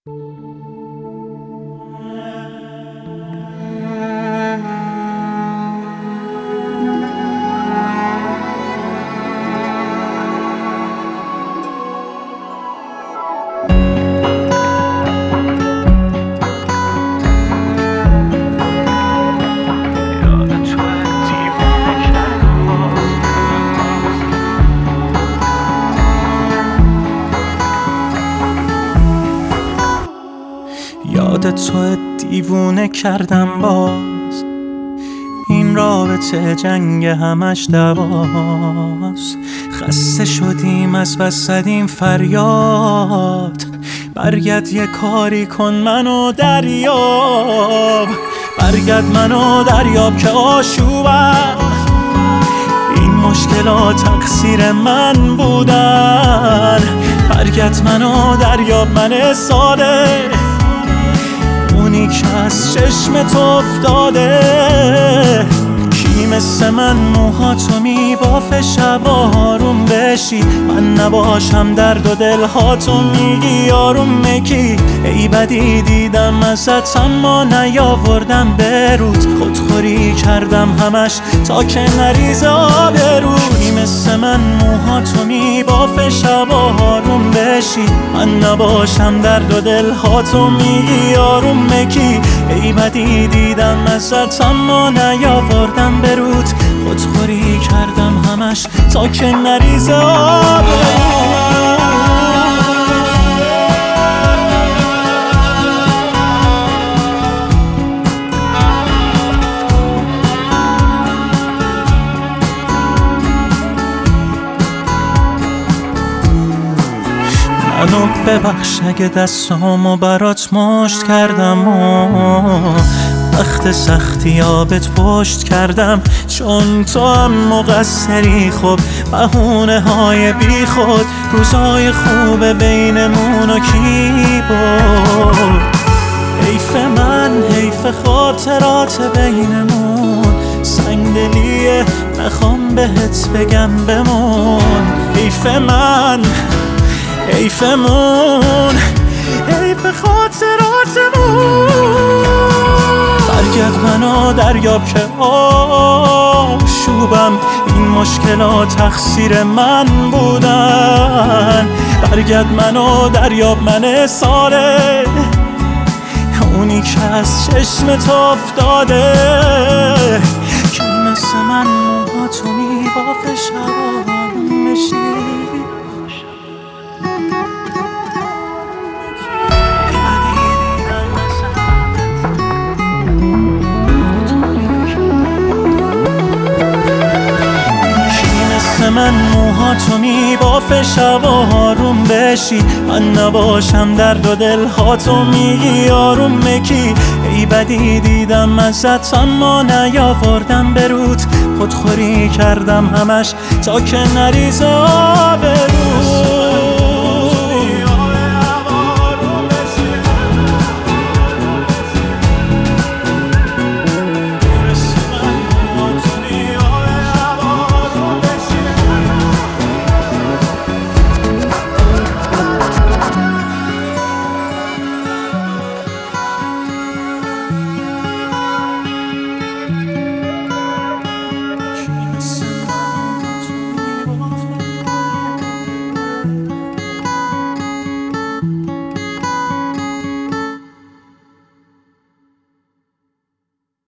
یاد تو دیوونه کردم باز، این رابطه جنگ همش دواست. خسته شدیم از بس زدیم فریاد، برگرد یه کاری کن منو دریاب، برگرد منو دریاب که آشوبم. این مشکلات تقصیر من بودن، برگرد منو دریاب، من ساده اونی که از چشمت افتاده. کی مثل من موهاتو میبافه شب آروم بشی، من نباشم درد و دلهاتو میگی آروم مکی. ای بدی دیدم ازت اما نیاوردم برود، خودخوری کردم همش تا که نریزه آبرود. کی مثل من موهاتو میبافه شب آروم بشی، من نباشم درد و دلهاتو میگی آروم مکی. ای بدی دیدم ازت اما نیاوردم برود، خودخوری کردم همش تا که نریزه آبرود. منو ببخش اگه دستامو برات مشت کردم و وقت سختی آبت پشت کردم، چون تو هم مقصری. خب بهونه های بی خود، روزای خوب بینمون و کی برد؟ حیف من، حیف خاطرات بینمون، سنگدلیه نخوام بهت بگم بمون. حیف من، حیفمون، حیف خاطراتمون. برگرد منو دریاب که آشوبم، این مشکلات تقصیر من بودن. برگرد منو دریاب، من ساله اونی که از چشمت افتاده. کی مثل من موهاتو میبافه شب آروم بشی، من موهاتو میبافه شب آروم بشی، من نباشم درد و دلهاتو میگی آروم مکی. ای بدی دیدم ازت اما نیاوردم برود، خودخوری کردم همش تا که نریزه آبرود.